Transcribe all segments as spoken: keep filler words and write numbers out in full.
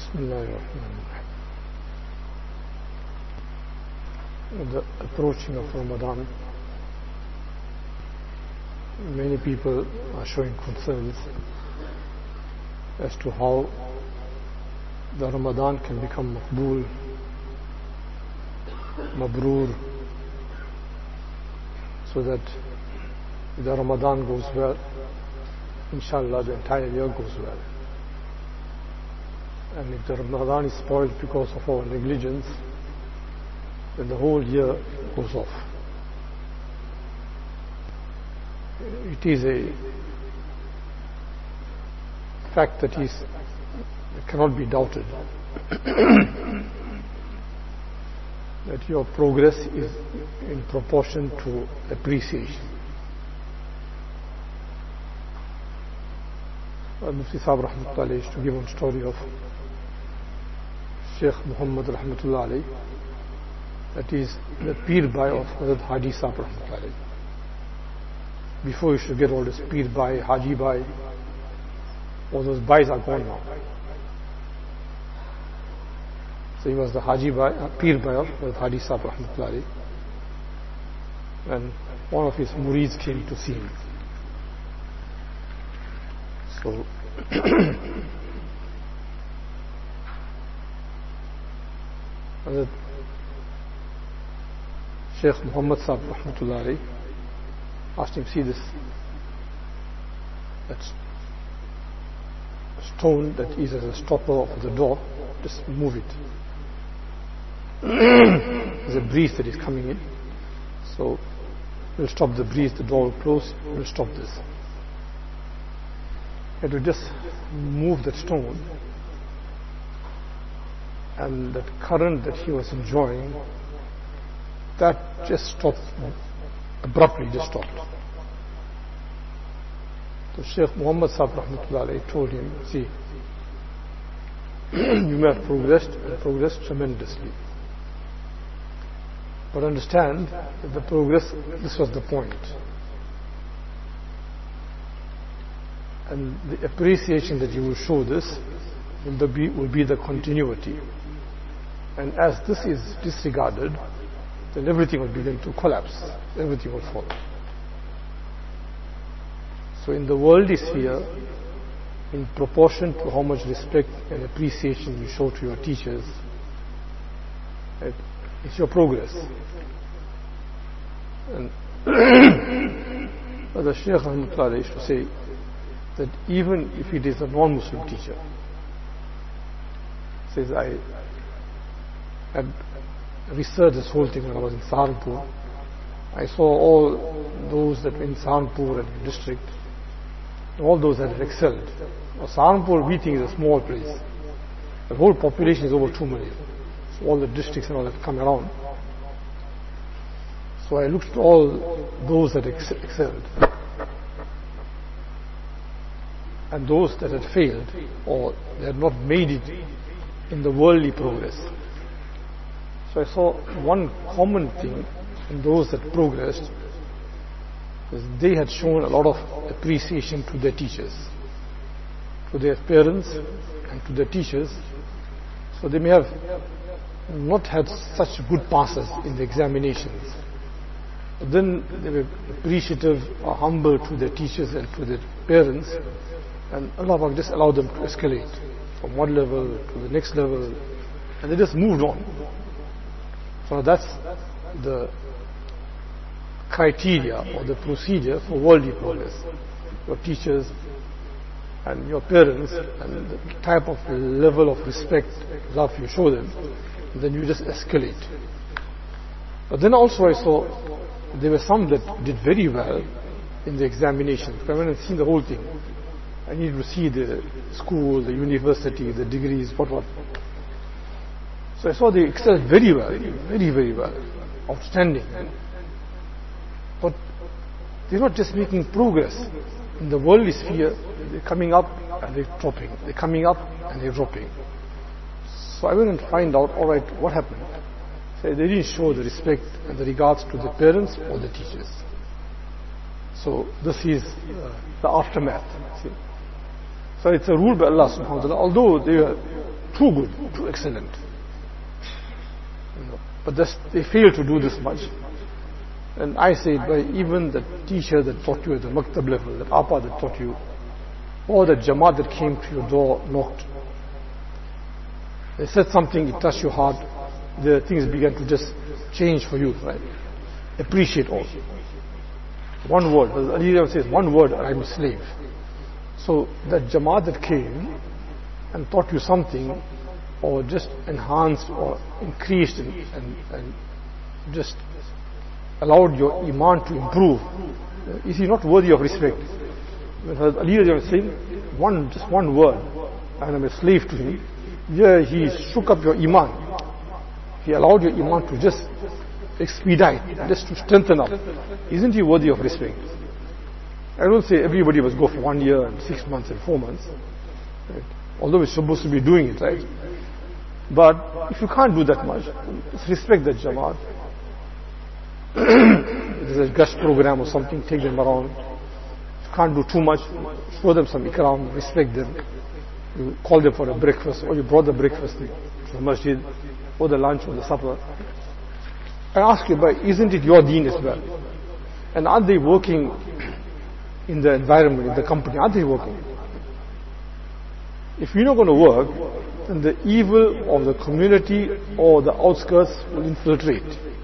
Bismillahirrahmanirrahim. With the approaching of Ramadan, many people are showing concerns as to how the Ramadan can become maqbool, mabroor, so that if the Ramadan goes well, inshallah the entire year goes well. And if the Ramadan is spoiled because of our negligence, then the whole year goes off. It is a fact that is that cannot be doubted that your progress is in proportion to appreciation. Mufti Sahib Rahmatullah Alayhi used to give one story of Sheikh Muhammad Rahmatullah Alayhi, that is the Peer Bhai of Hazrat Haji Sahib Rahmatullah Alayhi. Before you should get all this Peer Bhai, Haji Bhai, all those Bhais are gone now. So he was the Haji Bhai, uh, Peer Bhai of Hazrat Haji Sahib Rahmatullah Alayhi, and one of his murids came to see him. So Hazrat Sheikh Muhammad Sahib Rahmatullah Alayhi asked him, see this, that stone that is as a stopper of the door, just move it. There's a breeze that is coming in, so we'll stop the breeze, the door will close, we'll stop this. He had to just move that stone, and that current that he was enjoying, that just stopped, abruptly just stopped. So Sheikh Muhammad Sahib Rahmatullah Alayhi told him, see, you may have progressed and progressed tremendously, but understand that the progress, this was the point, and the appreciation that you will show this will be, will be the continuity, and as this is disregarded, then everything will begin to collapse, everything will fall. So in the worldly sphere, in proportion to how much respect and appreciation you show to your teachers, it, it's your progress. And the Shaykh Rahmatullah used to say that even if it is a non-Muslim teacher, says, I had researched this whole thing when I was in Saharanpur. I saw all those that were in Saharanpur and district, all those that had excelled. Now, Saharanpur, we think, is a small place. The whole population is over two million. So all the districts and all that come around. So I looked at all those that ex excelled, and those that had failed or they had not made it in the worldly progress. So I saw one common thing in those that progressed is they had shown a lot of appreciation to their teachers, to their parents and to their teachers. So they may have not had such good passes in the examinations, but then they were appreciative or humble to their teachers and to their parents, and Allah just allowed them to escalate from one level to the next level, and they just moved on. So that's the criteria or the procedure for worldly progress. Your teachers and your parents and the type of level of respect, love you show them, and then you just escalate. But then also I saw there were some that did very well in the examinations. I went and seen the whole thing. I needed to see the school, the university, the degrees, what what. So I saw they excelled very well, very, very well, outstanding. But they're not just making progress in the worldly sphere, they're coming up and they're dropping, they're coming up and they're dropping. So I went and find out, alright, what happened? So they didn't show the respect and the regards to the parents or the teachers. So this is uh, the aftermath. See? So it's a rule by Allah subhanahu wa ta'ala, although they were too good, too excellent. You know, but this, they fail to do this much. And I say, by even the teacher that taught you at the maktab level, that Apa that taught you, or the Jamaat that came to your door, knocked, they said something, it touched your heart, the things began to just change for you, right? Appreciate all. One word, Ali says, one word, I'm a slave. So that Jamaat that came and taught you something, or just enhanced or increased and, and, and just allowed your iman to improve, is he not worthy of respect? When Ali was saying one, just one word, and I'm a slave to him, yeah, he shook up your iman. He allowed your iman to just expedite, just to strengthen up. Isn't he worthy of respect? I don't say everybody must go for one year and six months and four months, right? Although we're supposed to be doing it, right? But if you can't do that much, just respect that Jamaat. There's a guest program or something, take them around. If you can't do too much, show them some ikram, respect them. You call them for a breakfast, or you brought the breakfast to the masjid, or the lunch, or the supper. I ask you, but isn't it your deen as well? And aren't they working in the environment, in the company? Aren't they working? If you're not going to work, then the evil of the community or the outskirts will infiltrate.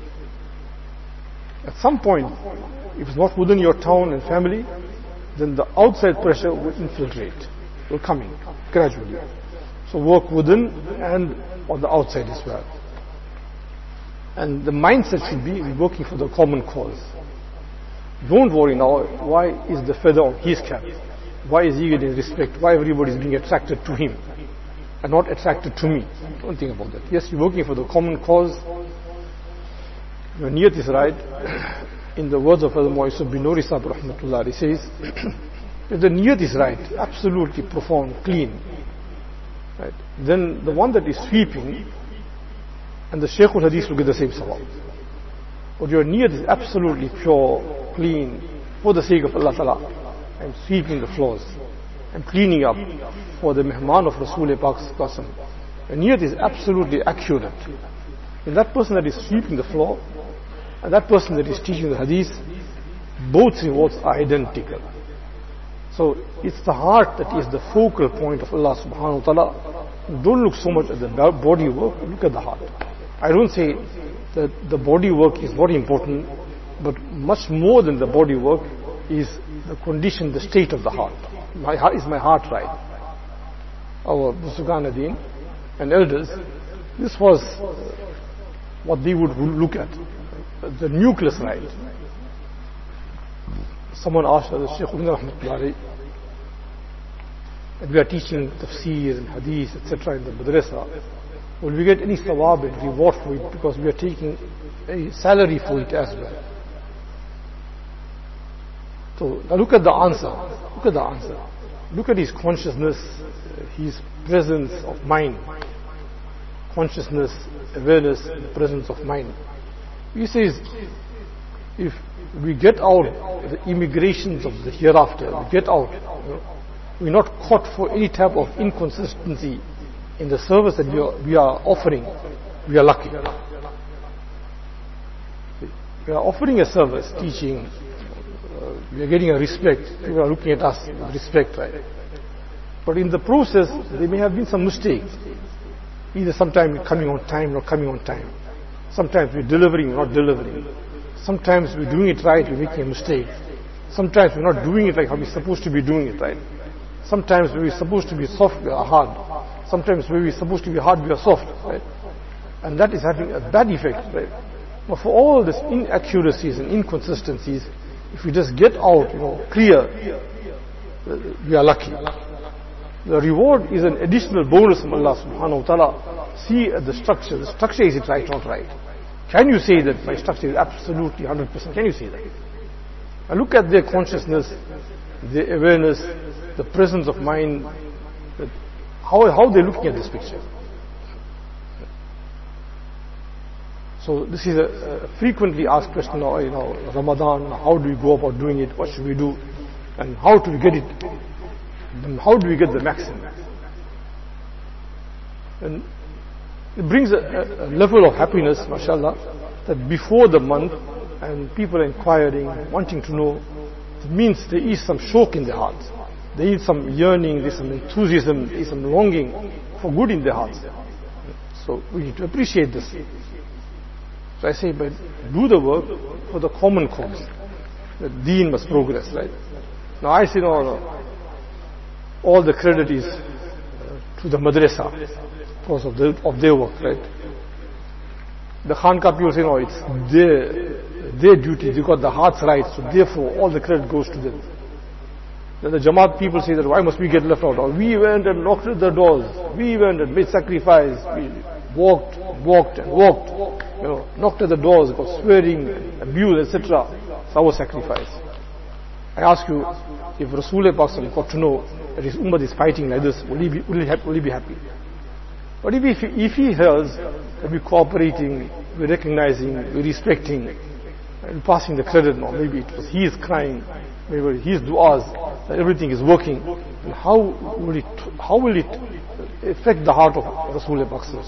At some point, if it's not within your town and family, then the outside pressure will infiltrate, will come in gradually. So work within and on the outside as well. And the mindset should be we're working for the common cause. Don't worry now, why is the feather on his cap? Why is he getting respect? Why everybody is being attracted to him and not attracted to me? Don't think about that. Yes, you're working for the common cause. Your niyat is right. In the words of Hazrat Yusuf bin Nuri Sahib rahmatullah, he says, if the niyat is right, absolutely profound, clean, right, then the one that is sweeping and the Shaykh al-Hadith will get the same sawab. But your niyat is absolutely pure, clean, for the sake of Allah Ta'ala. I'm sweeping the floors. I'm cleaning up for the mehman of Rasul Pak's Qasam. Your niyat is absolutely accurate. And that person that is sweeping the floor and that person that is teaching the hadith, both rewards are identical. So it's the heart that is the focal point of Allah subhanahu wa ta'ala. Don't look so much at the body work, look at the heart. I don't say that the body work is very important, but much more than the body work is the condition, the state of the heart. My heart is my heart right? Our Buzugan Adin and elders, this was what they would look at, the nucleus right. Someone asked us, Shaykh Rahmatullahi, and we are teaching tafsir and hadith, et cetera in the madrasa. Will we get any sawab and reward for it because we are taking a salary for it as well? So now look at the answer. Look at the answer. Look at his consciousness, his presence of mind. Consciousness, awareness, the presence of mind. He says, if we get out the immigrations of the hereafter, we get out, you know, we're not caught for any type of inconsistency in the service that we are, we are offering, we are lucky. We are offering a service, teaching, uh, we are getting a respect, people are looking at us with respect, right? But in the process, there may have been some mistakes. Either sometimes we're coming on time, not coming on time. Sometimes we're delivering, not delivering. Sometimes we're doing it right, we're making a mistake. Sometimes we're not doing it like how we're supposed to be doing it, right? Sometimes we're supposed to be soft, we are hard. Sometimes we're supposed to be hard, we are soft, right? And that is having a bad effect, right? But for all these inaccuracies and inconsistencies, if we just get out, you know, clear, we are lucky. The reward is an additional bonus from Allah subhanahu wa ta'ala. See the structure. The structure, is it right, not right? Can you say that my structure is absolutely one hundred percent? Can you say that? And look at their consciousness, their awareness, the presence of mind. How, how they're looking at this picture. So this is a, a frequently asked question, you know, Ramadan, how do we go about doing it? What should we do? And how do we get it? Then how do we get the maximum? And it brings a, a level of happiness, mashallah, that before the month and people are inquiring, wanting to know, it means there is some shock in their hearts. There is some yearning, there is some enthusiasm, there is some longing for good in their hearts. So we need to appreciate this. So I say, but do the work for the common cause. The deen must progress, right? Now I say, no, no. All the credit is uh, to the madrasa because of, the, of their work, right? The Khanka people say, no, it's their, their duty. They got the hearts right, so therefore all the credit goes to them. Then the Jamaat people say that why must we get left out? Or we went and knocked at the doors. We went and made sacrifice. We walked, walked and walked. You know, knocked at the doors, got swearing, abuse, et cetera. It's our sacrifice. I ask you, if Rasulullah got to know that his ummah is fighting like this, will he be, will he, ha- will he be happy? But if he, if he hears that we're cooperating, we're recognizing, we're respecting, and passing the credit now, maybe it was he is crying, maybe his du'as, that everything is working, and how will it, how will it affect the heart of Rasulullah?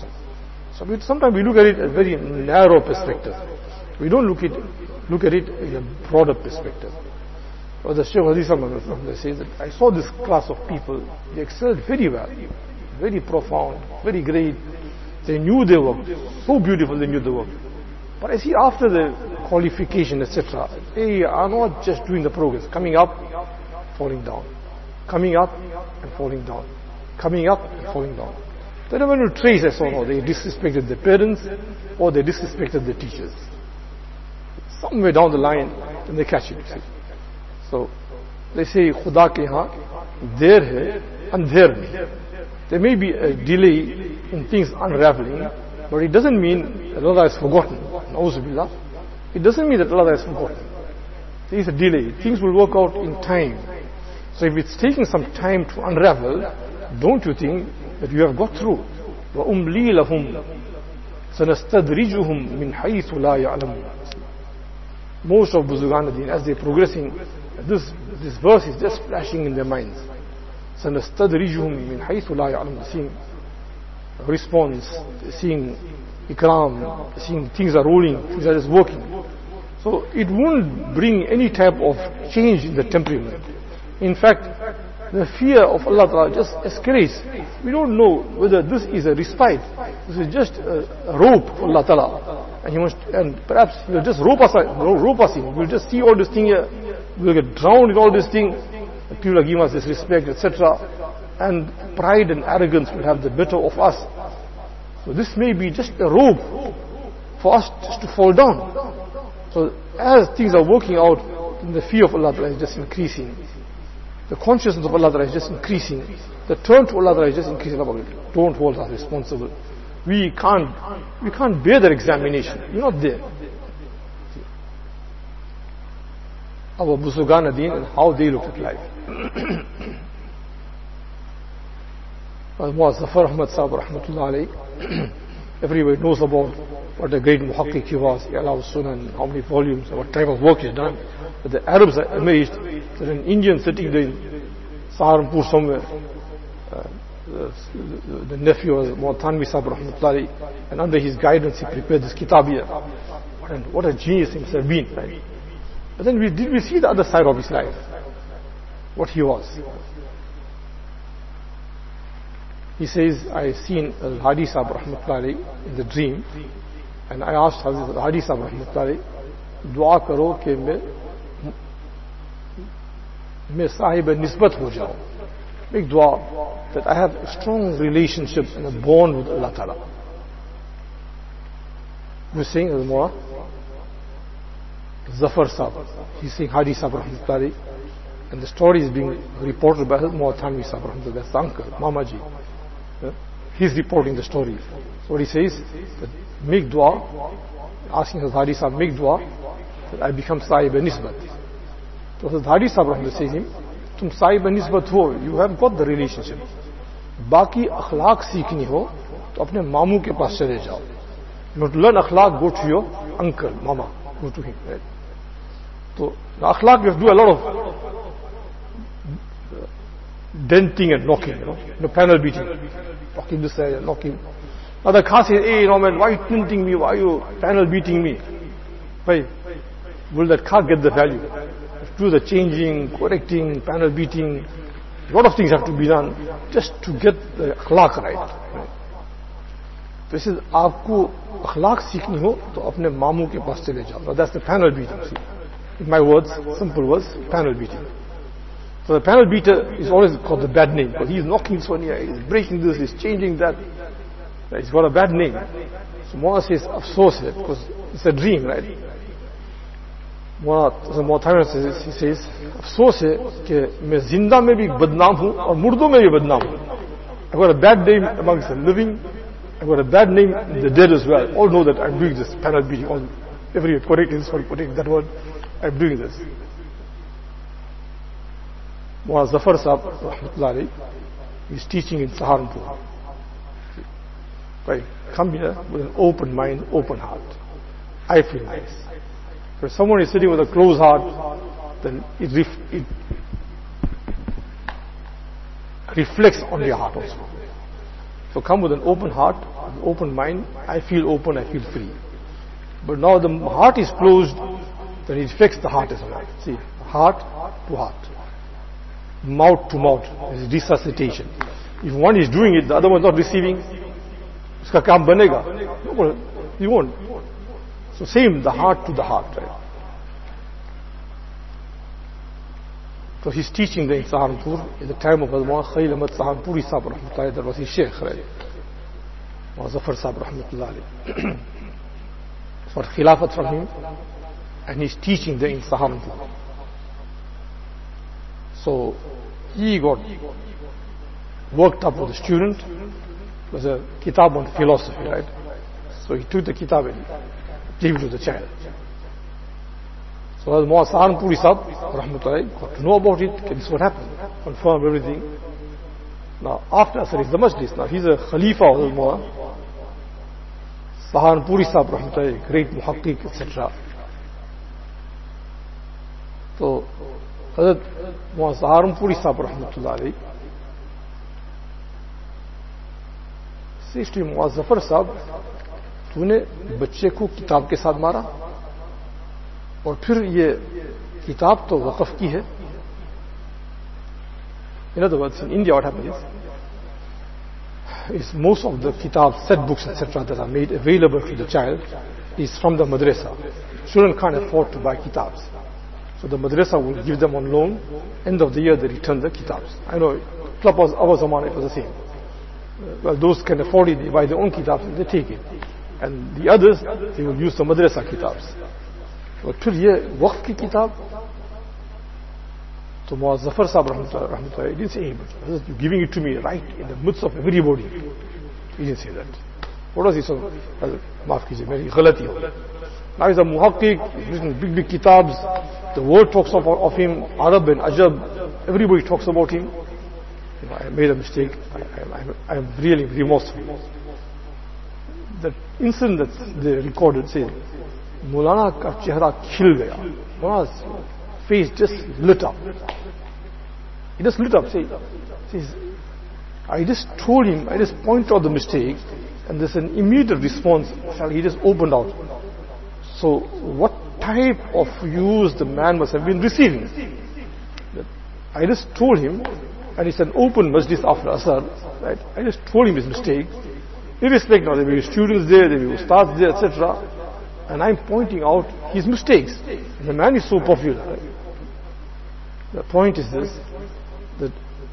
So we, sometimes we look at it a very narrow perspective. We don't look at look at it in a broader perspective. Or the Shaykh Hadith says that I saw this class of people, they excelled very well, very profound, very great. They knew their work, so beautiful they knew the work. But I see after the qualification, et cetera, they are not just doing the progress, coming up, falling down, coming up and falling down, coming up and falling down. They don't want to trace as or no, they disrespected their parents or they disrespected their teachers. Somewhere down the line, then they catch it. See. So they say, Khuda ke yahan der hai, andher nahi. There may be a delay in things unraveling, but it doesn't mean that Allah has forgotten. Na'uzubillah. It doesn't mean that Allah has forgotten. There is a delay. Things will work out in time. So if it's taking some time to unravel, don't you think that you have got through? وَأُمْلِي لَهُمْ سَنَسْتَدْرِجُهُمْ مِنْ حَيْثُ لَا يَعْلَمُونَ. Most of Buzurgan ad-Din, as they're progressing, this, this verse is just flashing in their minds. سَنَسْتَدْرِجُهُمْ مِنْ حَيْثُ لَا يَعْلَمُونَ. Seeing response, seeing ikram, seeing things are rolling, things are just working. So it won't bring any type of change in the temperament. In fact, the fear of Allah Ta'ala just escalates. We don't know whether this is a respite. This is just a, a rope for Allah Ta'ala. And he must, and perhaps he will just rope us, rope us in. We'll just see all this thing here. We'll get drowned in all this thing. People are giving us this respect, et cetera. And pride and arrogance will have the better of us. So this may be just a rope for us just to fall down. So as things are working out, the fear of Allah Ta'ala is just increasing. The consciousness of Allah Ta'ala is just increasing. The turn to Allah Ta'ala is just increasing. Don't hold us responsible. We can't, we can't bear their examination. You're not there. Our Buzurgan ad-Din and how they looked at life. Was Zafar Ahmad Sahib Rahmatullah alayhi. Everybody knows about what a great muhaqqiq he was, I'Allah Sunan, how many volumes, what type of work he's done. But the Arabs are amazed that an Indian sitting there in Saharanpur somewhere, uh, the, the nephew was Mu'tanwi Sahib Rahmatullah, and under his guidance he prepared this kitabiyah. And what a genius he must have been, right? But then we did we see the other side of his life, what he was. He says, I seen Al-Hadi Sahib Rahmatullah in the dream, and I asked Al-Hadi Sahib Rahmatullah, dua karo ke main main sahib nisbat ho jao. Make dua that I have a strong relationship and a bond with Allah Ta'ala. Who's saying Al-Mura? Zafar Sahib. He's saying Hadi Sahib Rahmatullah, and the story is being reported by Mu'tanwi Sahib Rahmatullah, that's the uncle, Mamaji. Uh, he's reporting the story. So what he says, that make dua, asking Hazrat Hadi Sahib, make dua that I become Sahib Nisbat. So Hazrat Hadi Sahib Rahmatullah says him, tum Sahib Nisbat ho, you have got the relationship. Baki akhlaq seekhni ho, to apne mamu ke paas chale jao. You want to learn akhlaq, go to your uncle, mama, go to him. Right? So the akhlaq, you have to do a lot of denting and knocking, you know, you know panel beating, knocking this side and knocking. Now the car says, hey, you know, man, why are you denting me? Why are you panel beating me? Why? Will that car get the value? Do the changing, correcting, panel beating. A lot of things have to be done just to get the akhlaq right. तो इसे आपको अखलाक सीखनी हो तो अपने मामू के पास चले जाओ. That's the panel beating. See, in my words, simple words, panel beating. So the panel beater is always called the bad name because he's knocking this one here, he's breaking this, he's changing that. He's got a bad name. So Mullah says, afsos hai, because it's a dream, right? Mullah says, he says, afsos hai कि मैं जिंदा में भी बदनाम हूँ और मुर्दों में भी बदनाम हूँ. I've got a bad name amongst the living. I've got a bad name in the dead as well. All know that I'm doing this panel beating. All, every correcting this one, correcting that one. I'm doing this. Mullah Zafar Sahab, rahmatullahi, he's teaching in Saharanpur. Right? Come here with an open mind, open heart. I feel nice. If someone is sitting with a closed heart, then it, ref- it reflects on your heart also. So come with an open heart, an open mind. I feel open, I feel free. But now the heart is closed, then it affects the heart as well. See, heart to heart, mouth to mouth is resuscitation. If one is doing it, the other one is not receiving, uska kaam banega. You won't. So same, the heart to the heart, right? So he's teaching there in Saharanpur at the time of Mullah Khalil Ahmad Saharanpuri Sahib rahmatullahi, that was his sheikh, right? Mullah Zafar Sahib rahmatullahi. For khilafat from him, and he's teaching there in Saharanpur. So he got worked up with the student. It was a kitab on philosophy, right? So he took the kitab and gave it to the child. So as Mullah Saharanpuri Sahib rahmatullahi got to know about it, okay, this is what happened, confirmed everything. Now after Asr is the Majlis. Now he's a Khalifa of the Mullah Saharanpuri Sahib rahmatullahi, great muhaqqiq, et cetera. So Hazrat Mullah Saharanpuri Sahib rahmatullahi says to him, Mullah Zafar Sahib, तूने बच्चे को किताब के साथ मारा और फिर ये किताब तो वक़फ़ की है. In other words, in India what happens is, is most of the kitab, set books, et cetera that are made available to the child is from the madrasa. Children can't afford to buy kitabs. So the madrasa will give them on loan. End of the year they return the kitabs. I know, Club was our zaman, it was the same. Well, those can afford it, they buy their own kitabs and they take it. And the others, they will use the madrasa kitabs. But फिर ये वक़्फ़ की किताब तो Mullah Zafar Sahib rahmatullahi, he didn't say, hey, but you're giving it to me right in the midst of everybody. He didn't say that. What was he saying? Maaf kijiye, meri ghalati ho. Now he's a muhaqqiq, he's written big big kitabs. The world talks of, of him, Arab and Ajab, everybody talks about him. You know, I made a mistake. I, I, I'm really remorseful. That incident that they recorded says, Mulana ka chehra khil gaya. Mulana's face just lit up. He just lit up. Say, says, I just told him, I just pointed out the mistake, and there's an immediate response. He just opened out. So, what type of use the man must have been receiving? I just told him, and it's an open majlis after Asar, right? I just told him his mistake. Irrespective, there will be students there, there will be ustads there, et cetera. And I'm pointing out his mistakes. And the man is so popular. Right? The point is this, that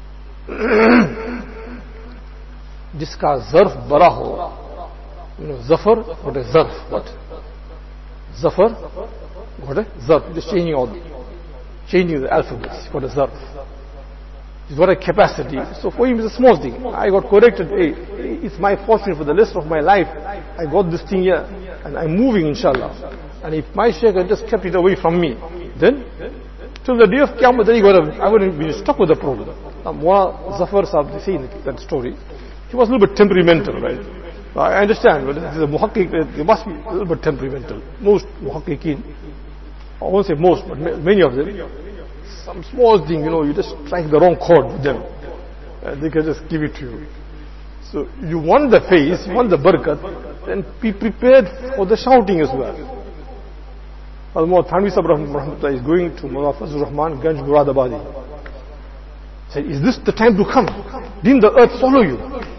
jiska zarf bara ho, you know, Zafar, what is zarf? What? Zafar, what is zarf? Just changing all, changing the alphabets. What is zarf? He's got a capacity. So for him it's a small thing. I got corrected. Hey, it's my fortune for the rest of my life. I got this thing here and I'm moving, inshallah. And if my shaykh had just kept it away from me, then till the day of Qiyamah, then he got a, I would have been stuck with the problem. Now, Mullah Zafar Sahib, they say in that story, he was a little bit temperamental, right? I understand, but this is a muhaqqiq, they must be a little bit temperamental. Most muhaqqiqeen, I won't say most, but many of them, some small thing, you know, you just strike the wrong chord with them. and they can just give it to you. So you want the face, you want the barakat, then be prepared for the shouting as well. Al-Mawt Thanvi Sahib Rahmatullah is going to Mawla Fazlur Rahman Ganj Muradabadi. Said, is this the time to come? Didn't the earth swallow you?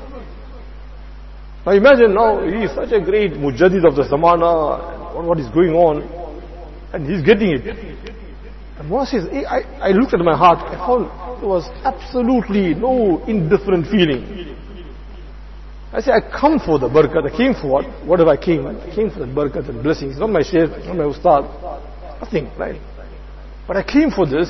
Now imagine now, he is such a great mujaddid of the zamana, and what is going on, and he's getting it. And Mawla says, hey, I, I looked at my heart, I found there was absolutely no indifferent feeling. I say, I come for the barakat. I came for what? Whatever I came, I came for the barakat and blessings. Not my shaykh, not my ustad, nothing, right? But I came for this,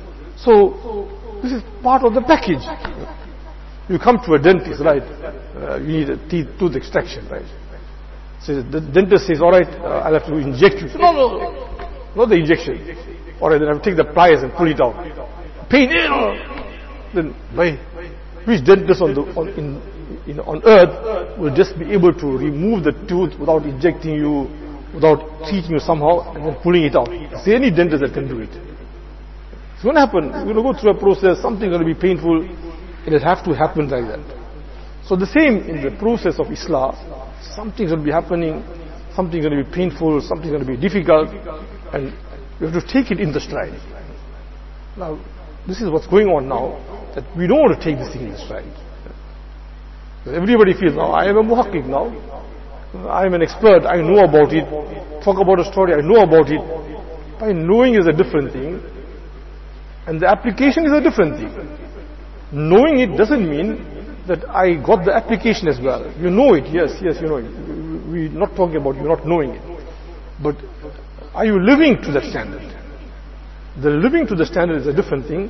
so this is part of the package. You come to a dentist, right? Uh, you need a teeth, tooth extraction, right? So the dentist says, all right, uh, I'll have to inject you. No, no, no, not the injection. All right, then I have to take the pliers and pull it out. Pain, no. Then, why? Which dentist on the on, in In, on earth will just be able to remove the tooth without injecting you, without treating you somehow, and then pulling it out? Is there any dentist that can do it? It's going to happen. You're going to go through a process, something's going to be painful, and it has to happen like that. So the same in the process of Islah, something's going to be happening, something's going to be painful, something's going to be difficult, and we have to take it in the stride. Now, this is what's going on now, that we don't want to take this thing in the stride. Everybody feels, now I am a muhakkik now, I am an expert, I know about it, talk about a story, I know about it. By knowing is a different thing, and the application is a different thing. Knowing it doesn't mean that I got the application as well. You know it, yes, yes, you know it. We're not talking about you not knowing it. But are you living to that standard? The living to the standard is a different thing,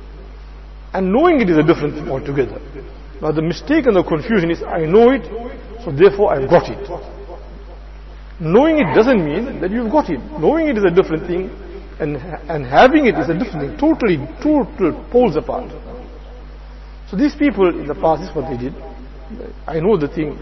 and knowing it is a different thing altogether. Now the mistake and the confusion is, I know it, so therefore I've got it. Knowing it doesn't mean that you've got it. Knowing it is a different thing, and and having it is a different thing. Totally, total poles apart. So these people in the past, this is what they did. I know the thing.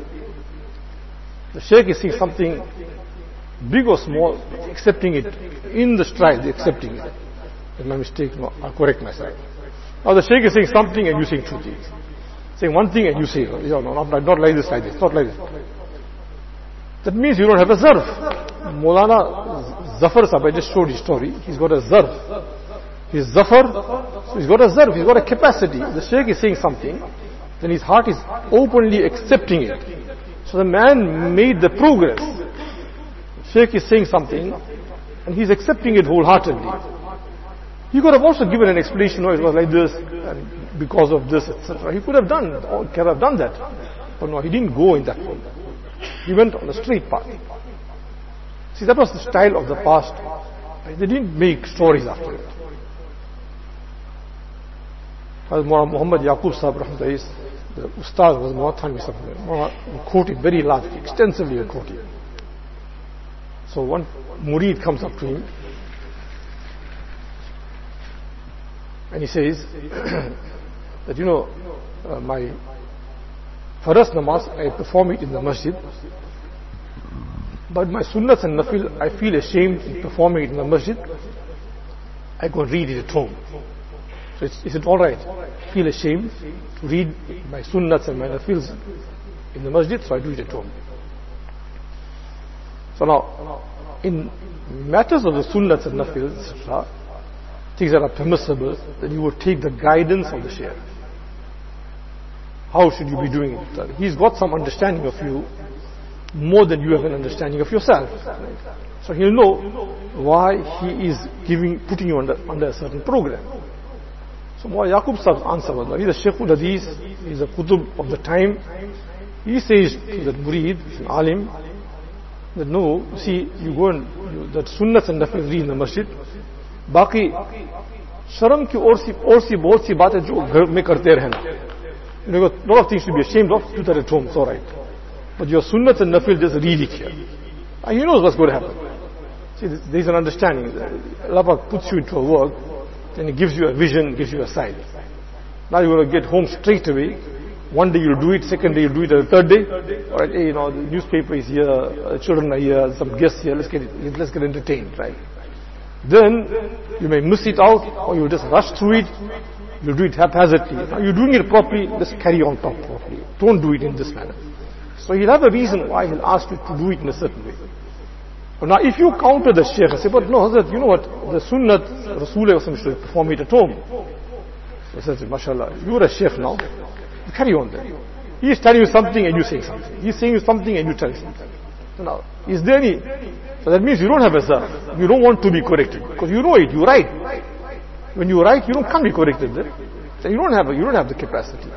The Shaykh is saying something big or small, accepting it in the stride, they're accepting it. It's my mistake, no, I'll correct myself. Now the Shaykh is saying something and you saying two things. Saying one thing and you say, oh, no, not, not like this, like this, not like this. That means you don't have a zarf. Maulana Zafar Sahib, I just showed his story, he's got a zarf. He's Zafar, so he's got a zarf, he's got a capacity. The Shaykh is saying something, then his heart is openly accepting it. So the man made the progress. The Shaykh is saying something, and he's accepting it wholeheartedly. He could have also given an explanation, no, it was like this, and because of this, et cetera. He could have done, or could have done that. But no, he didn't go in that way. He went on the straight path. See, that was the style of the past. They didn't make stories after it. As Muhammad Yaqub Sahib Rahmatullah, the Ustad was Muhammad Thanvi Sahib. He quoted very largely, extensively quoted. So one murid comes up to him, and he says that, you know, uh, my Faraz namaz, I perform it in the masjid, but my sunnats and nafil, I feel ashamed in performing it in the masjid. I go and read it at home. So it's, is it alright? I feel ashamed to read my sunnats and my nafils in the masjid, so I do it at home. So now, in matters of the sunnats and nafils, et cetera, things that are permissible, that you would take the guidance of the Shaykh. How should you be doing it? He's got some understanding of you more than you have an understanding of yourself. So he'll know why he is giving, putting you under, under a certain program. So Mawla Yaqub Sahib's answer was, he's a Shaykhul Hadith, he's a Qutub of the time. He says to that murid, an alim, that no, see, you go and, you, that sunnats and nafil read in the masjid, बाकी शर्म की और सी और सी बहुत सी बातें जो घर में करते रहना. You know, a lot of things to be ashamed of, do that at home, it's alright. But your sunnats and nafil, just read it here. And he knows what's going to happen. See, there's an understanding. Allah puts you into a work, then He gives you a vision, gives you a sight. Now you're going to get home straight away. One day you'll do it, second day you'll do it, and the third day, alright, hey, you know, the newspaper is here, the children are here, some guests here, let's get it, let's get entertained, right? Then you may miss it out, or you just rush through it, You do it haphazardly. Now you're doing it properly, just carry on top properly. Don't do it in this manner. So he'll have a reason why he'll ask you to do it in a certain way. But now if you counter the Shaykh and say, but no, Hazrat, you know what, the Sunnat, Rasulullah should perform it at home. So he says, mashallah, you're a Shaykh now, carry on then. He is telling you something and you say something. He is saying you something and you tell something. So now, is there any, so that means you don't have a zar. You don't want to be corrected. Because you know it, you're right. When you're right, you don't can't be corrected then. So you don't have a, you don't have the capacity.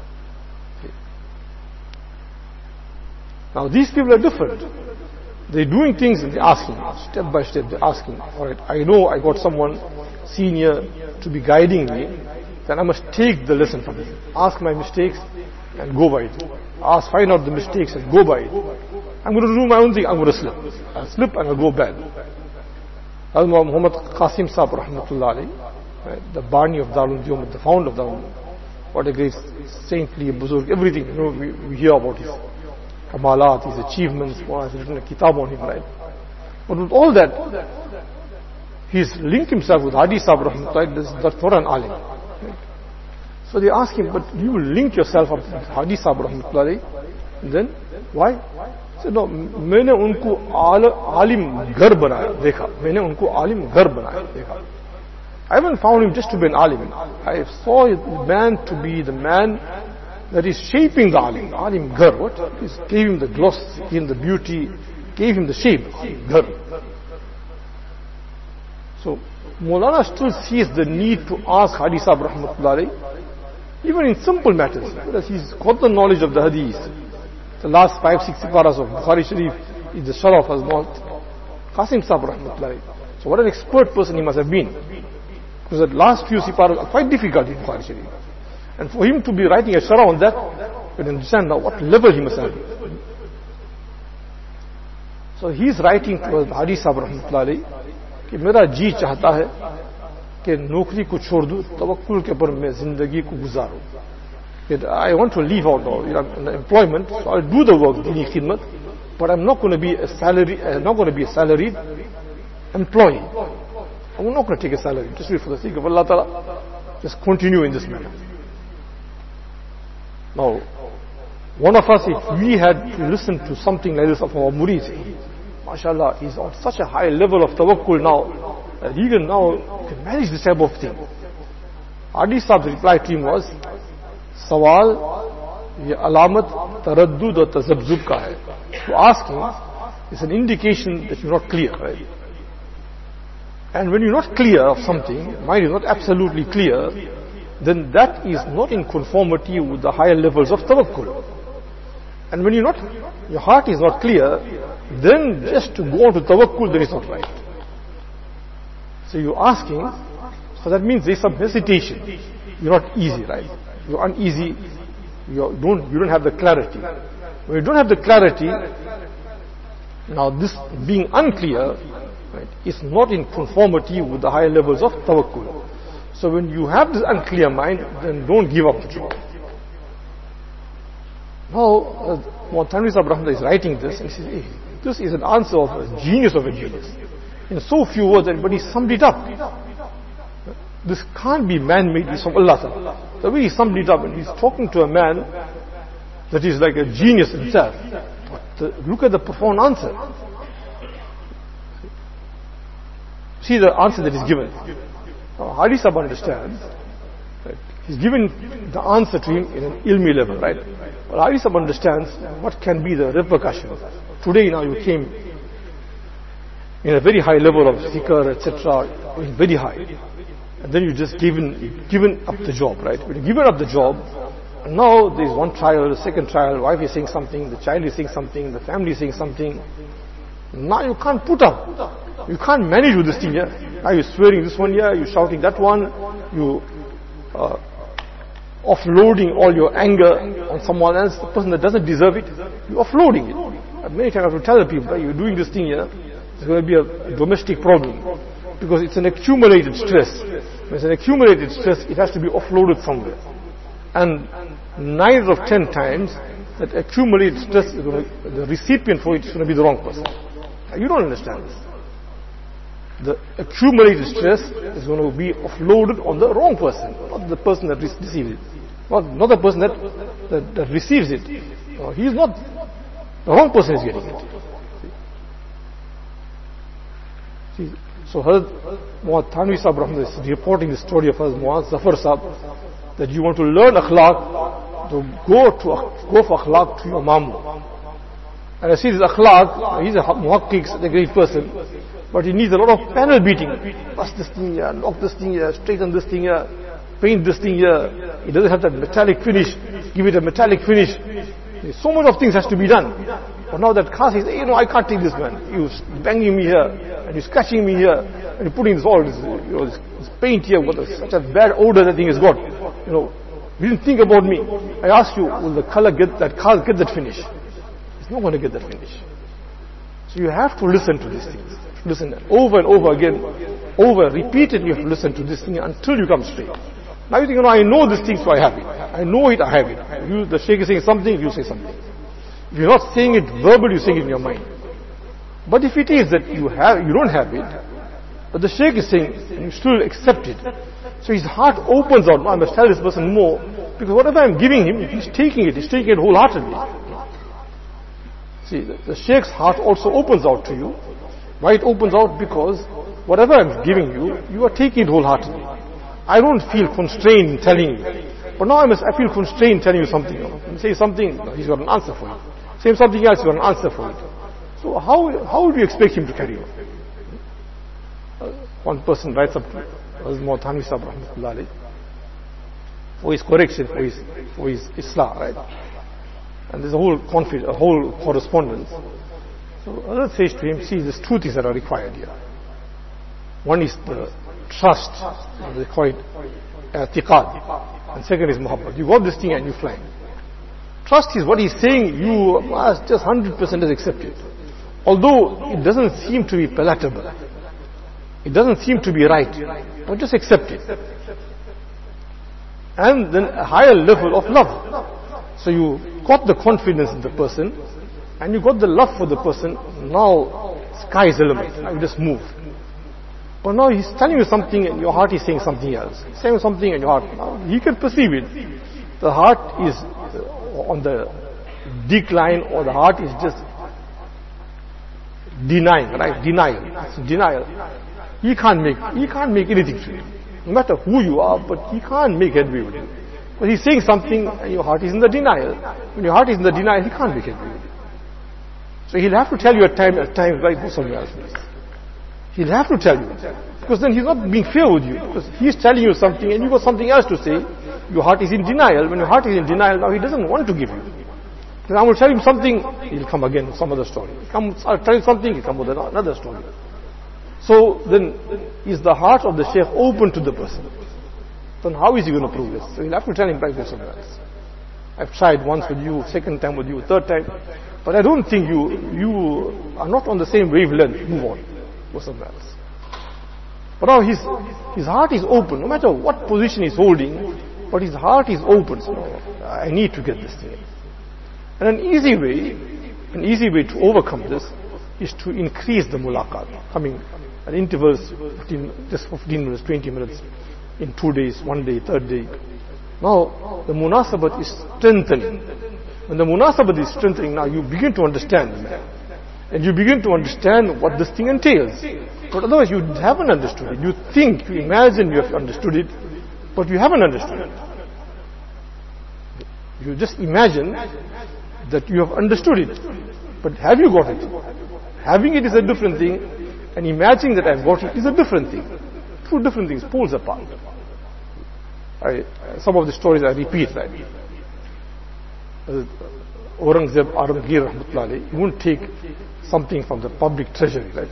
Now these people are different. They're doing things and they're asking, step by step they're asking, alright, I know I got someone senior to be guiding me, then I must take the lesson from him. Ask my mistakes and go by it. Ask, find out the mistakes and go by it. I'm going to do my own thing, I'm going to slip. I'll slip and I'll go bad. As Muhammad Qasim Sahib Rahmatullah alayhi, right, the Bani of Darul Uloom, the founder of Darul Uloom. What a great saintly, buzurg, everything, you know, we, we hear about his kamalat, his achievements, one has written a kitab on him, right? But with all that, he's linked himself with Hadi Sahib Rahmatullah, that's not an alim. Right? So they ask him, but you will link yourself up with Hadi Sahib Rahmatullah, then why? He said, no, मैंने उनको आलिम घर बनाया देखा मैंने उनको आलिम घर बनाया देखा I haven't found him just to be an alim. I saw the man to be the man that is shaping the alim. Alim ghar, what? He gave him the gloss, gave him the beauty, gave him the shape. Ghar. So Maulana still sees the need to ask Hadi Sahib Rahmatullah alayhi, even in simple matters, because he's got the knowledge of the hadith. The last five, six paras of Bukhari Sharif is the Sharaf as not Qasim Sahib Rahmatullah alayhi. So what an expert person he must have been. Because the last few siparas are quite difficult in Bukhari Sharif. And for him to be writing a Sharaf on that, you can understand now what level he must have been. So he is writing to Hadi Sahib Rahmatullah alayhi कि मेरा जी चाहता है कि नौकरी को छोड़ दूं तवक्कुल के ऊपर मैं जिंदगी को गुजारूं. I want to leave out now, you know, employment, so I'll do the work, dini khidmat, but I'm not going to be a salary, I'm not going to be a salaried employee. I'm not going to take a salary, just do it for the sake of Allah Ta'ala, just continue in this manner. Now, one of us, if we had to listen to something like this of our murids, mashallah, he's on such a high level of tawakkul now, that he can now can manage this type of thing. Hadi Sahib's reply to him was, सवाल ये अलामत तरद्दुद और तज़ब्ज़ुब का है. To ask him is an indication that you're not clear, right? And when you're not clear of something, mind is not absolutely clear, then that is not in conformity with the higher levels of tawakkul. And when you're not, your heart is not clear, then just to go on to tawakkul, then it's not right. So you're asking, so that means there's some hesitation. You're not easy, right? You're uneasy, you don't, you don't have the clarity. When you don't have the clarity, now this being unclear, right, is not in conformity with the higher levels of tawakkul. So when you have this unclear mind, then don't give up the job. Now, uh, Thanvi Sahib Rahmatullah is writing this, and he says, hey, this is an answer of a genius of a genius. In so few words, everybody summed it up. This can't be man-made, it's from Allah Ta'ala. The way he summed it up, and he's talking to a man that is like a genius himself. But the, look at the profound answer. See the answer that is given. Now, Hadi Sahib understands. Right? He's given the answer to him in an ilmi level, right? But Hadi Sahib understands what can be the repercussions. Today now you came in a very high level of zikr, et cetera, very high. And then you just given given up the job, right? When you given up the job, and now there is one trial, the second trial, wife is saying something, the child is saying something, the family is saying something. Now you can't put up. You can't manage with this thing here. Now you're swearing this one here, you're shouting that one, you uh, offloading all your anger on someone else, the person that doesn't deserve it, you're offloading it. And many times I have to tell the people, you're doing this thing here, it's going to be a domestic problem. Because it's an accumulated stress. When it's an accumulated stress, it has to be offloaded somewhere. And nine of ten times, that accumulated stress, is going to, the recipient for it is going to be the wrong person. You don't understand this. the accumulated stress is going to be offloaded on the wrong person, not the person that receives it. Not, not the person that, that, that receives it. No, he is not, the wrong person is getting it. See? See? So Hazrat Muhammad Thanvi Sahib is reporting the story of Hazrat Muhammad Zafar Sahib, that you want to learn akhlaq, to go to go for akhlaq to your mamu. And I see this akhlaq, he's a muhaqqiq, a great person, but he needs a lot of panel beating. Bust this thing here, knock this thing here, straighten this thing here, paint this thing here. He doesn't have that metallic finish, give it a metallic finish. So much of things has to be done. But now that car says, you know, I can't take this man. He's banging me here, and he's scratching me here, and he's putting this all this, you know, this, this paint here with such a bad odor that thing has got. You know, he didn't think about me. I ask you, will the color get that car get that finish? It's not going to get that finish. So you have to listen to these things. Listen over and over again, over, repeatedly you have to listen to this thing until you come straight. Now you think, you know, I know this thing, so I have it. I know it, I have it. You, the Shaykh is saying something, you say something. If you're not saying it verbal, you're saying it in your mind. But if it is that you have, you don't have it, but the Shaykh is saying, and you still accept it, so his heart opens out. I must tell this person more, because whatever I'm giving him, he's taking it, he's taking it wholeheartedly. See, the, the Shaykh's heart also opens out to you. Why it opens out? Because whatever I'm giving you, you are taking it wholeheartedly. I don't feel constrained in telling you. But now I must, I feel constrained telling you something. You know. Say something, he's got an answer for you. Say something else, he's got an answer for it. So how, how would you expect him to carry on? Uh, one person writes up to Hazrat Muhammad Thanvi Sahib Rahmatullah Alayhi for his correction, for his, for his Islah, right? And there's a whole conflict, a whole correspondence. So Hazrat says to him, see, there's two things that are required here. One is the trust, they call it i'tiqad, and second is muhabbat. You got this thing and you fly. Trust is what he's saying, you must just one hundred percent accept it. Although it doesn't seem to be palatable, it doesn't seem to be right, but just accept it. And then a higher level of love. So you got the confidence in the person, and you got the love for the person. Now sky is the limit. Now you just move. But now he's telling you something and your heart is saying something else. He's saying something and your heart, now he can perceive it. The heart is on the decline, or the heart is just denying, right? Denial. It's denial. He can't make, he can't make anything to you. No matter who you are, but he can't make headway with you. But he's saying something and your heart is in the denial. When your heart is in the denial, he can't make headway with you. So he'll have to tell you at times, at times, right, go somewhere else, please. He'll have to tell you. Because then he's not being fair with you. Because he's telling you something and you got something else to say. Your heart is in denial. When your heart is in denial, now he doesn't want to give you. Then I will tell him something, he'll come again with some other story. He'll come, I'll tell him something, he'll come with another story. So then, is the heart of the Shaykh open to the person? Then how is he going to prove this? So he'll have to tell him back to somewhere else. I've tried once with you, second time with you, third time. But I don't think you, you are not on the same wavelength. Move on. Go somewhere else. But now his, his heart is open, no matter what position he's holding, but his heart is open. So I need to get this thing. And an easy way, an easy way to overcome this is to increase the mulaqat, coming at intervals, fifteen, just fifteen minutes, twenty minutes, in two days, one day, third day. Now the munasabat is strengthening. When the munasabat is strengthening, now you begin to understand the man. And you begin to understand what this thing entails. But otherwise you haven't understood it. You think, you imagine you have understood it, but you haven't understood it. You just imagine that you have understood it. But have you got it? Having it is a different thing, and imagining that I've got it is a different thing. Two different things, poles apart. I, some of the stories I repeat, right? Aurangzeb, Aurangir, Rahmatullah, he won't take something from the public treasury, right?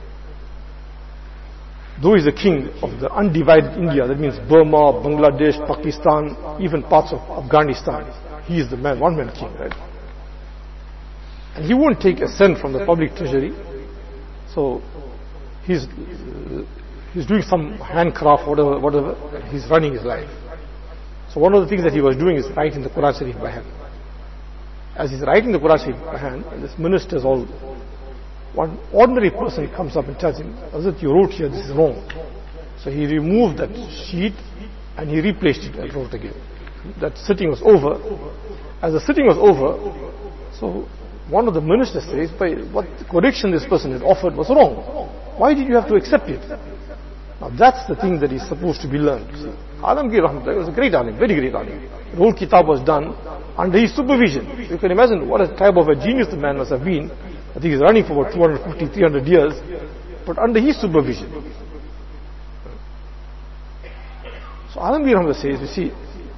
Though he's the king of the undivided India, that means Burma, Bangladesh, Pakistan, even parts of Afghanistan, he is the man, one man king, right? And he won't take a cent from the public treasury. So he's uh, he's doing some handcraft, whatever, whatever. He's running his life. So one of the things that he was doing is writing the Quran Sharif by hand. As he's writing the Quran Sharif by hand, this ministers all one ordinary person comes up and tells him, Hazrat, you wrote here, this is wrong. So he removed that sheet and he replaced it and wrote again. That sitting was over. As the sitting was over, so one of the ministers says, by what correction this person had offered was wrong. Why did you have to accept it? Now that's the thing that is supposed to be learned. Alamgir Rahmatullah was a great alim, very great alim. The whole kitab was done under his supervision. You can imagine what a type of a genius the man must have been. I think he's running for about two hundred fifty, three hundred years, but under his supervision. So Alamgir Rahmatullah says, you see,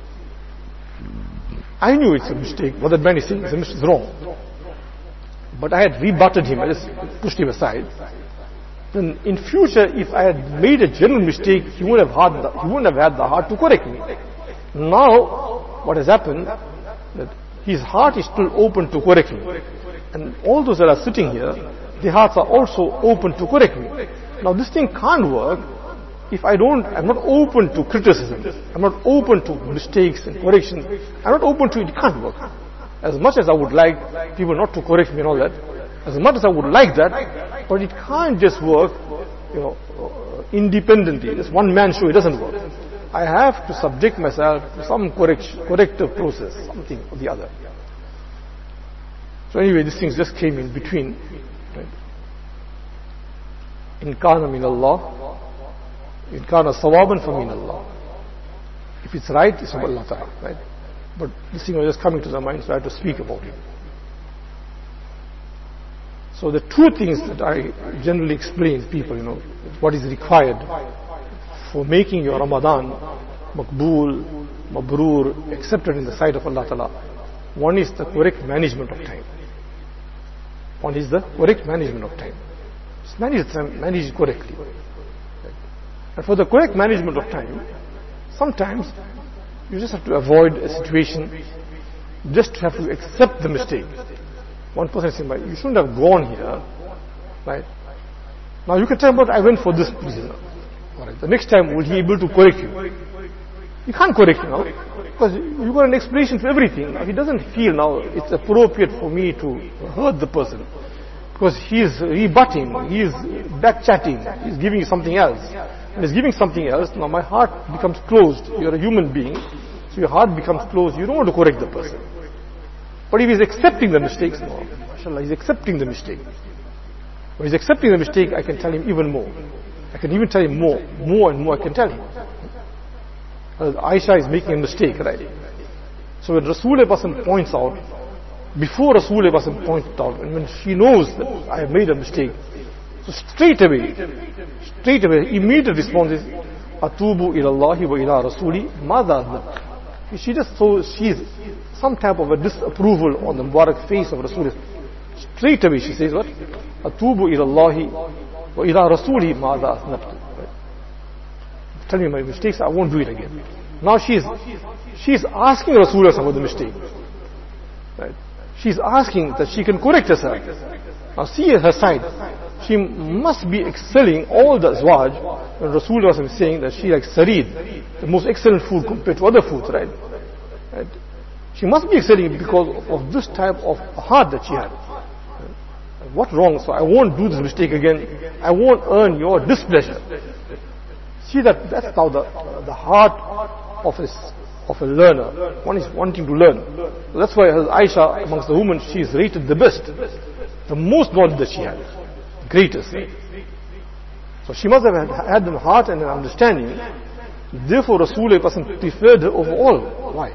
I knew it's a mistake. What that man is saying is a mistake, it's wrong. But I had rebutted him, I just pushed him aside. Then in future, if I had made a general mistake, he wouldn't have had the, he wouldn't have had the heart to correct me. Now, what has happened, that his heart is still open to correct me. And all those that are sitting here, their hearts are also open to correct me. Now this thing can't work if I don't, I'm not open to criticism. I'm not open to mistakes and correction. I'm not open to it, it can't work. As much as I would like people not to correct me and all that, as much as I would like that, but it can't just work, you know, uh, independently. This one man show, it doesn't work. I have to subject myself to some correction, corrective process, something or the other. So anyway, these things just came in between. Right? In kana min Allah, in kana sawaban fa min Allah. If it's right, it's from Allah Ta'ala, right? But this thing was just coming to the mind, so I had to speak about it. So the two things that I generally explain to people, you know, what is required for making your Ramadan Maqbool, Mabrur, accepted in the sight of Allah Ta'ala. One is the correct management of time. One is the correct management of time. Just manage time, manage it correctly. And for the correct management of time, sometimes you just have to avoid a situation, just have to accept the mistake. One person is saying, you shouldn't have gone here, right? Now you can tell him, but I went for this reason. All right. The next time, will he be able to correct you? You can't correct him now, because you got an explanation for everything. Now, he doesn't feel now it's appropriate for me to hurt the person, because he is rebutting, he is back-chatting, he is giving you something else. When he's giving something else, now my heart becomes closed. You're a human being, so your heart becomes closed. You don't want to correct the person. But if he's accepting the mistakes, no, mashallah, he's accepting the mistake. When he's accepting the mistake, I can tell him even more. I can even tell him more, more and more I can tell him. Aisha is making a mistake, right? So when Rasulullah points out, before Rasulullah points out, and when she knows that I have made a mistake, so straight away, straight away, immediate response is, Atubu ilallahi wa ila rasuli madha. She just so she's some type of a disapproval on the Mubarak face of Rasulullah. Straight away she says what? Atubu ilallahi wa ila rasuli madha asnabtu. Tell me my mistakes, I won't do it again. Now she's she's asking Rasulullah about the mistake. Right? She's asking that she can correct herself. Now see her side. She must be excelling all the azwaj when Rasulullah is saying that she likes sarid, the most excellent food compared to other foods, right? right? She must be excelling because of this type of heart that she had. What wrong? So I won't do this mistake again. I won't earn your displeasure. See that that's how the the heart of a of a learner. One is wanting to learn. So that's why Aisha, amongst the women, she is rated the best, the most knowledge that she had, greatest. So she must have had the heart and an understanding. Therefore, Rasulullah preferred her over all. Why?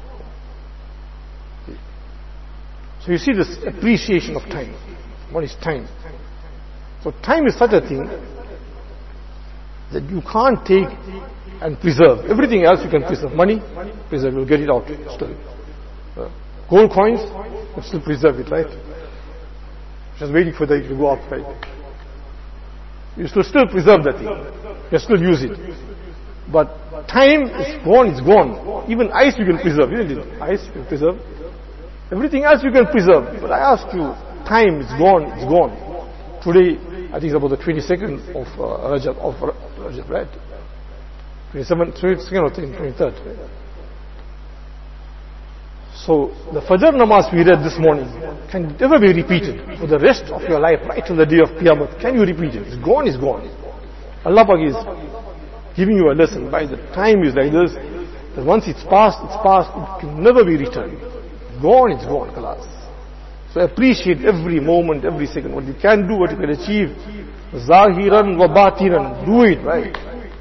So you see this appreciation of time. What is time? So time is such a thing that you can't take and preserve. Everything else you can preserve. Money, preserve, you'll get it out still. Uh, gold coins, you still preserve it, right? Just waiting for that to go up, right? You still still preserve that thing. You still use it. But time is gone, it's gone. Even ice you can preserve, isn't it? Ice you can preserve. Everything else you can preserve. But I ask you, time is gone, it's gone. Today, I think it's about the twenty-second of uh, Rajab, of Rajab, right? twenty-seventh, twenty-second or twenty-third. So the Fajr namaz we read this morning can never be repeated for the rest of your life, right till the day of Qiyamah. Can you repeat it? It's gone, it's gone. Allah Pak is giving you a lesson. By the time is like this, that once it's past, it's past, it can never be returned. Gone, it's gone, Kalas. So appreciate every moment, every second. What you can do, what you can achieve. Zahiran wa batinan. Do it, right?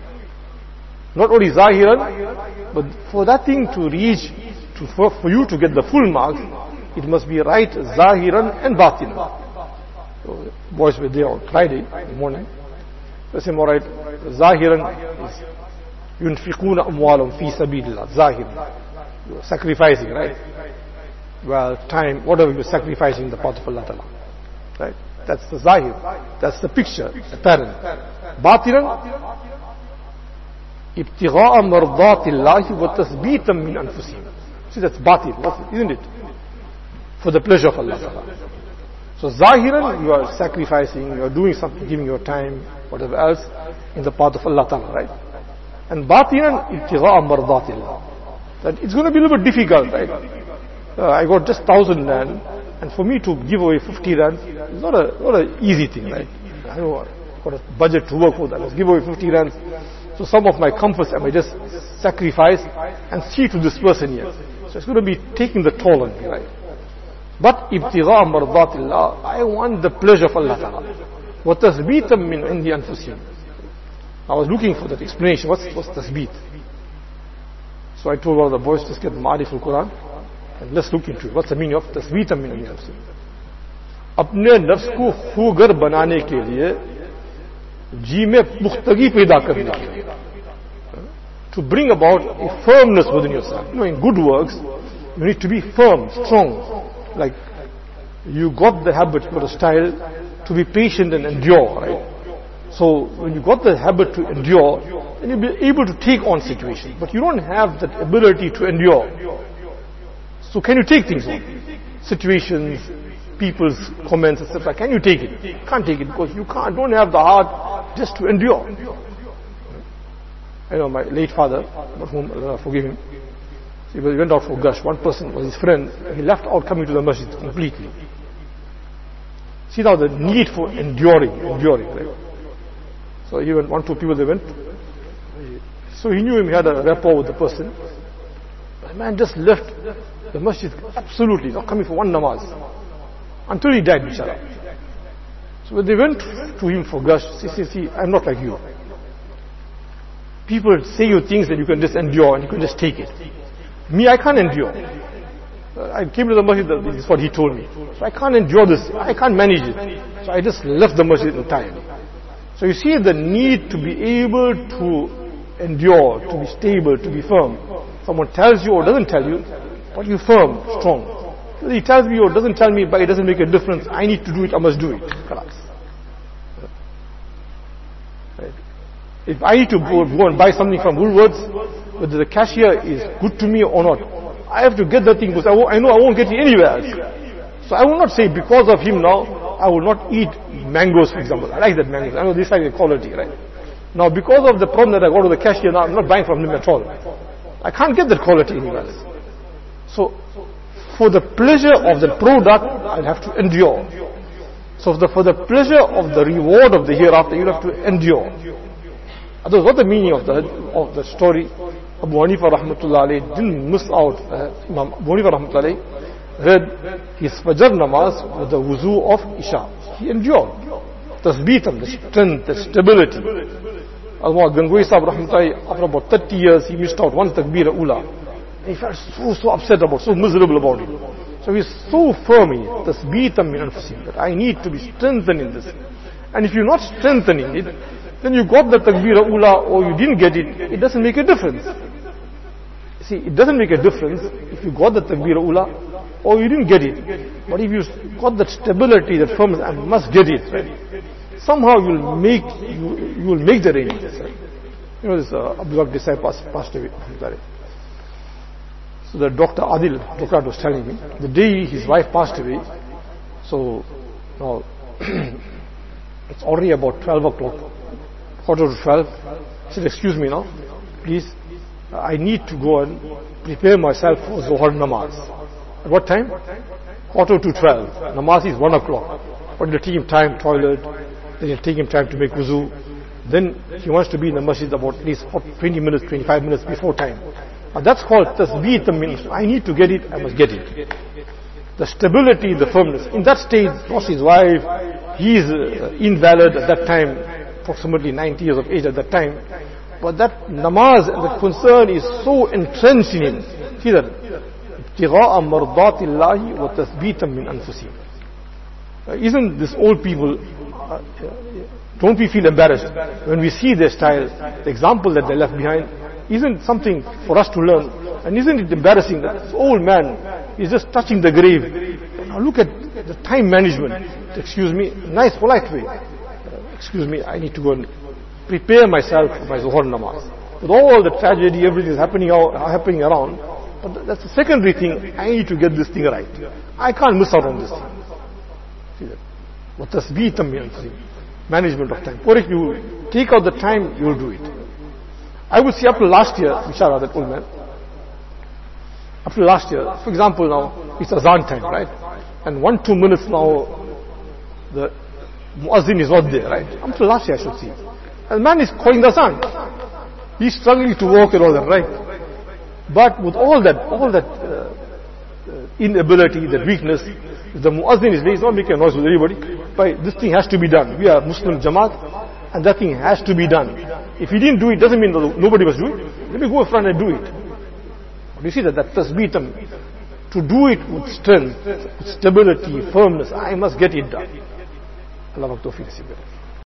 Not only Zahiran, but for that thing to reach, to, for, for you to get the full marks, it must be right Zahiran and Batinan. So boys were there on Friday in the morning. They said, alright, Zahiran is yunfiquna amwalum fi sabilillah. Zahiran. You are sacrificing, right? Well, time, whatever you're sacrificing in the path of Allah Ta'ala. Right? That's the Zahir. That's the picture, apparent. Batinan, ibtigha'a mardatillahi wa tathbitan min anfusihim. See, that's batil, isn't it? For the pleasure of Allah Ta'ala. So Zahiran, you are sacrificing, you are doing something, giving your time, whatever else, in the path of Allah Ta'ala, right? And Batinan, ibtigha'a mardatillah. That it's going to be a little bit difficult, right? Uh, I got just thousand rand, and for me to give away fifty rand is not a not an easy thing, right? I know I've got a budget to work for that. Let's give away fifty rand. So some of my comforts I may just sacrifice and see to this person here. So it's going to be taking the toll on me, right? But ibtigha mardatillah, I want the pleasure of Allah Ta'ala. Wa tathbitan min indi anfusihim. I was looking for that explanation. What's what's tasbit? So I told one of the boys, just get the Ma'arif al-Quran and let's look into it. What's the meaning of tasbit min indi anfusihim? अपने नफ्स को खूगर बनाने के लिए जी में पुख्तगी पैदा करने के लिए, to bring about a firmness within yourself. You know, in good works, you need to be firm, strong. Like, you got the habit, you got a style to be patient and endure, right? So, when you got the habit to endure, then you'll be able to take on situations. But you don't have that ability to endure. So, can you take things on? Situations, people's comments, et cetera. Can you take it? You can't take it because you can't, don't have the heart just to endure. I know my late father, about whom Allah forgive him, he went out for gush. One person was his friend. He left out coming to the masjid completely. See now the need for enduring, enduring, right? So he went, one, two people they went. So he knew him, he had a rapport with the person. But the man just left the masjid absolutely, not coming for one namaz. Until he died, inshallah. So when they went to him for gush, see, see, see, I'm not like you. People say you things that you can just endure and you can just take it. Me, I can't endure. Uh, I came to the masjid, this is what he told me. So I can't endure this, I can't manage it. So I just left the masjid entirely. So you see the need to be able to endure, to be stable, to be firm. Someone tells you or doesn't tell you, but you're firm, strong. He tells me or doesn't tell me, but it doesn't make a difference. I need to do it, I must do it. Right. If I need to go, go and buy something from Woolworths, whether the cashier is good to me or not, I have to get that thing because I, I know I won't get it anywhere else. So I will not say because of him now, I will not eat mangoes, for example. I like that mangoes. I know this like the quality, right? Now because of the problem that I go to the cashier now, I'm not buying from him at all. I can't get that quality anywhere else. So, for the pleasure of the product, I'll have to endure. So the, for the pleasure of the reward of the hereafter, you'll have to endure. Otherwise, what the meaning of the of the story? Abu Hanifa rahmatullah alayhi didn't miss out. Uh, Imam Abu Hanifa rahmatullah alayhi read his Fajr namaz with the wuzu of Isha. He endured. Tasbeetam, the strength, the stability. Al-Mu'ad Gangohi Sahib rahmatullah, after about thirty years, he missed out one takbir ula. He felt so, so upset about, so miserable about it. So he's so firm in it, tasbeetam min anfusihim, that I need to be strengthened in this. And if you're not strengthening it, then you got the takbira ula or you didn't get it, it doesn't make a difference. See, it doesn't make a difference if you got the takbira ula or you didn't get it. But if you got that stability, that firmness, I must get it, right? Somehow you'll make, you, you will make the arrangements, right? You know this uh, Abdul Haq Desai passed, passed away. So the Doctor Adil, Doctor was telling me, the day his wife passed away, so now it's already about twelve o'clock, quarter to twelve. He said, excuse me now, please, I need to go and prepare myself for Zohar namaz. At what time? Quarter to twelve. Namaz is one o'clock. But it'll take him time, toilet, then it'll take him time to make wuzu. Then he wants to be in the masjid about at least twenty minutes, twenty-five minutes before time. Now that's called tasbeet. I need to get it, I must get it. The stability, the firmness. In that stage, lost his wife, he is uh, invalid at that time, approximately ninety years of age at that time. But that namaz, that concern is so entrenched in him. See that? ابتغاء مرضات الله وتثبيتا من أنفسهم. Isn't this old people, uh, don't we feel embarrassed when we see their style, the example that they left behind? Isn't something for us to learn? And isn't it embarrassing that this old man is just touching the grave? Now look at the time management. Excuse me, nice, polite way. Uh, excuse me, I need to go and prepare myself for my Zuhur namaz. With all the tragedy, everything is happening, out, happening around. But that's the secondary thing. I need to get this thing right. I can't miss out on this thing. See that? What tasbeetam min anfusihim. Management of time. Or if you take out the time, you will do it. I would say up to last year, inshallah, that old man. Up to last year, for example, now it's azan time, right? And one two minutes now, the muazzin is not there, right? Up to last year, I should see. And the man is calling the azan. He's struggling to walk and all that, right? But with all that, all that uh, uh, inability, that weakness, if the muazzin is there, he's not making a noise with everybody. But this thing has to be done. We are Muslim Jamaat, and that thing has to be done. If he didn't do it, doesn't mean that nobody must do it. Let me go in front and do it. But you see that that tasbeetam, to do it with strength, with stability, firmness, I must get it done. Allah Tawfiq.